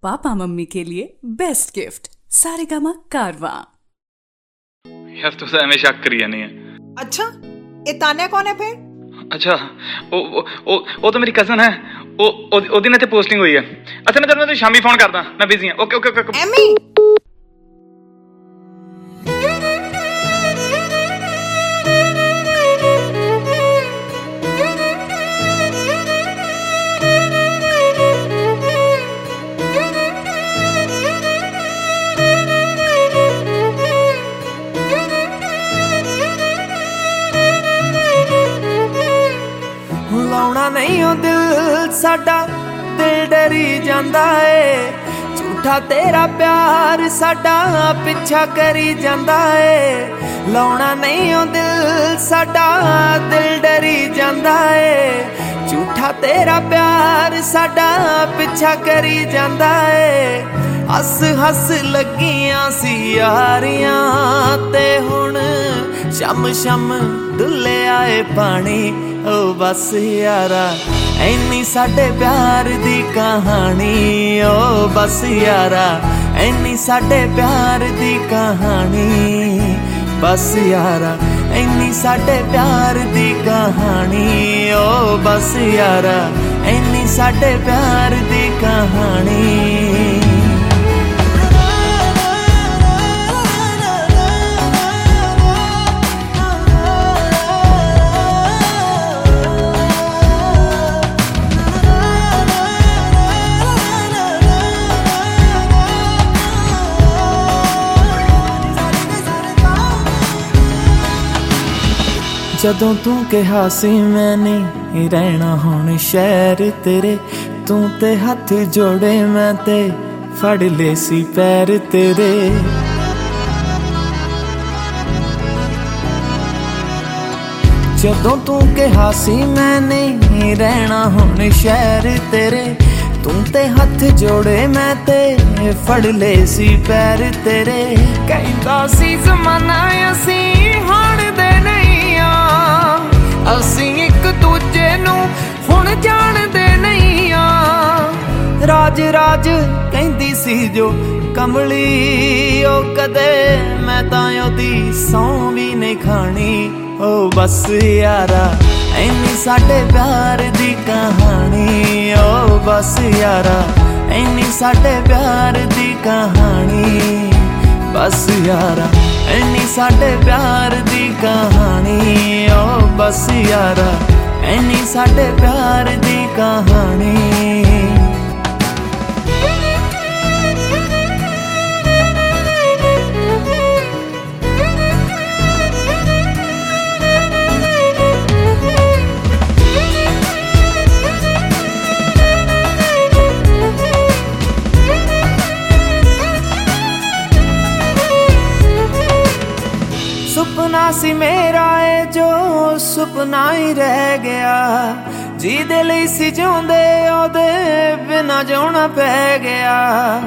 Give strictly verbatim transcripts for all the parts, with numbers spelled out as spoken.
Papa mummy के लिए best gift Saregama कारवां। यार तू तो एवें शक करी जानी है। अच्छा ये तान्या कौन है फिर? अच्छा ओ ओ ओ, ओ तो मेरी कजन है। ओ ओ दिन इत्थे पोस्टिंग हुई है। अच्छा मैं तेरे शामी फोन करदा, मैं बिजी हां। Okay okay okay. एमी ਲਾਉਣਾ ਨਹੀਂ ਉਹ ਦਿਲ ਸਾਡਾ, ਦਿਲ ਡਰੀ ਜਾਂਦਾ ਏ। ਝੂਠਾ ਤੇਰਾ ਪਿਆਰ ਸਾਡਾ ਪਿੱਛਾ ਕਰੀ ਜਾਂਦਾ ਏ। ਲਾਉਣਾ ਨਹੀਂ ਉਹ ਦਿਲ ਸਾਡਾ, ਦਿਲ ਡਰੀ ਜਾਂਦਾ ਏ। ਝੂਠਾ ਤੇਰਾ ਪਿਆਰ ਸਾਡਾ ਪਿੱਛਾ ਕਰੀ ਜਾਂਦਾ ਏ। ਹੱਸ ਹੱਸ ਲੱਗੀਆਂ ਸੀ ਯਾਰੀਆਂ ਤੇ ਹੁਣ ਸ਼ਮ ਸ਼ਮ ਡੁੱਲਿਆ ਏ ਪਾਣੀ। ओ बस यारा ऐनी साडे प्यार दी कहानी। ओ बस यारा ऐनी साडे प्यार दी कहानी। बस यारा ऐनी साडे प्यार दी कहानी। ओ बस यारा ऐनी साडे प्यार दी कहानी। ਜਦੋਂ ਤੂੰ ਕਿਹਾ ਸੀ ਮੈਂ ਨਹੀਂ ਰਹਿਣਾ ਹੁਣ ਸ਼ਹਿਰ ਤੇਰੇ, ਤੂੰ ਤੇ ਹੱਥ ਜੋੜੇ ਮੈਂ ਤੇ ਫੜ ਲਏ ਸੀ ਪੈਰ ਤੇਰੇ। ਜਦੋਂ ਤੂੰ ਕਿਹਾ ਸੀ ਮੈਂ ਨਹੀਂ ਰਹਿਣਾ ਹੁਣ ਸ਼ਹਿਰ ਤੇਰੇ, ਤੂੰ ਤੇ ਹੱਥ ਜੋੜੇ ਮੈਂ ਤੇ ਫੜ ਲਏ ਸੀ ਪੈਰ ਤੇਰੇ। ਕਹਿੰਦਾ ਸੀ ਜ਼ਮਾਨਾ ਅਸੀਂ ਹੁਣ ਦੇ ਨਹੀਂ ਆ, ਅਸੀਂ ਇੱਕ ਦੂਜੇ ਨੂੰ ਹੁਣ ਜਾਣਦੇ ਨਹੀਂ ਆ। ਰਾਜ ਰਾਜ ਕਹਿੰਦੀ ਸੀ ਜੋ ਕਮਲੀ, ਉਹ ਕਦੇ ਮੈਂ ਤਾਂ ਉਹਦੀ ਸੌਂ ਵੀ ਨਹੀਂ ਖਾਣੀ। ਓ ਬਸ ਯਾਰਾ ਐਨੀ ਸਾਡੇ ਪਿਆਰ ਦੀ ਕਹਾਣੀ। ਓ ਬਸ ਯਾਰਾ ਐਨੀ ਸਾਡੇ ਪਿਆਰ ਦੀ ਕਹਾਣੀ। ਬਸ ਯਾਰਾ ਐਨੀ ਸਾਡੇ ਪਿਆਰ ਦੀ ਕਹਾਣੀ। ਓ ਬਸ ਯਾਰਾ ਐਨੀ ਸਾਡੇ ਪਿਆਰ ਦੀ ਕਹਾਣੀ। ਸੁਪਨਾ ਸੀ ਮੇਰਾ ਏ ਜੋ ਸੁਪਨਾ ਹੀ ਰਹਿ ਗਿਆ, ਜਿਹਦੇ ਲਈ ਸੀ ਜਿਉਂਦੇ ਉਹਦੇ ਬਿਨਾਂ ਜਿਉਣਾ ਪੈ ਗਿਆ।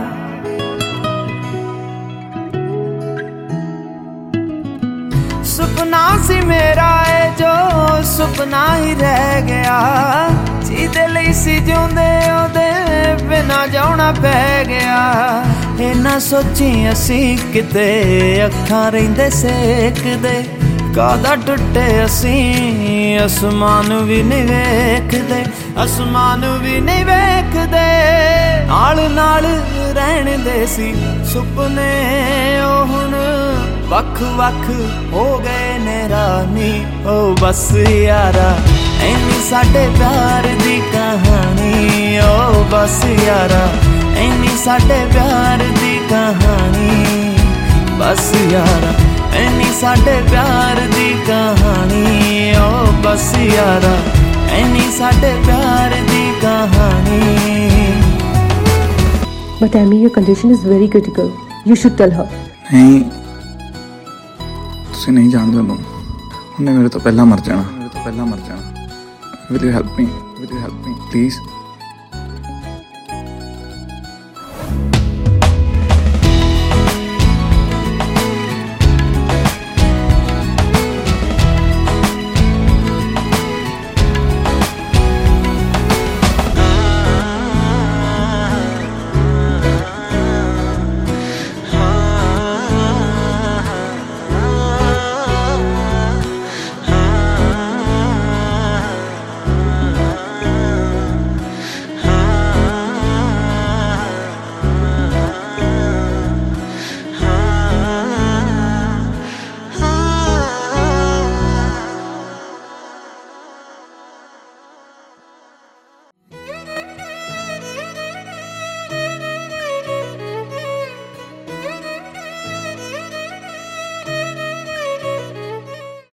ਸੁਪਨਾ ਸੀ ਮੇਰਾ ਏ ਜੋ ਸੁਪਨਾ ਹੀ ਰਹਿ ਗਿਆ, ਜਿਹਦੇ ਲਈ ਸੀ ਜਿਉਂਦੇ ਉਹਦੇ ਬਿਨਾਂ ਜਿਉਣਾ ਪੈ ਗਿਆ। ਇਹ ਨਾ ਸੋਚੀ ਅਸੀਂ ਕਿਤੇ ਅੱਖਾਂ ਰਹਿੰਦੇ ਸੇਕਦੇ, ਕਾਦਾ ਟੁੱਟੇ ਅਸੀਂ ਅਸਮਾਨ ਵੀ ਨਹੀਂ ਵੇਖਦੇ, ਅਸਮਾਨ ਵੀ ਨਹੀਂ ਵੇਖਦੇ। ਨਾਲ ਨਾਲ ਰਹਿਣ ਦੇ ਸੀ ਸੁਪਨੇ ਉਹ ਹੁਣ ਵੱਖ ਵੱਖ ਹੋ ਗਏ ਨੇ ਰਾਨੀ। ਓ ਬਸ ਯਾਰਾ ਐਨੀ ਸਾਡੇ ਪਿਆਰ ਦੀ ਕਹਾਣੀ। ਓ ਬਸ ਯਾਰਾ ਐਨੀ ਸਾਡੇ ਪਿਆਰ ਦੀ ਕਹਾਣੀ। ਬਸ ਯਾਰਾ ਐਨੀ ਸਾਡੇ ਪਿਆਰ ਦੀ ਕਹਾਣੀ। ਓ ਬਸ ਯਾਰਾ ਐਨੀ ਸਾਡੇ ਪਿਆਰ ਦੀ ਕਹਾਣੀ। But Amy, your condition is very critical. You should tell her. नहीं तुसीं नहीं जानदे ਉਹਨੂੰ, ਉਹਨੇ ਮੇਰੇ ਤੋਂ ਪਹਿਲਾਂ ਮਰ ਜਾਣਾ, ਮੇਰੇ ਤੋਂ ਪਹਿਲਾਂ ਮਰ ਜਾਣਾ। Will you help me? Will you help me? Please.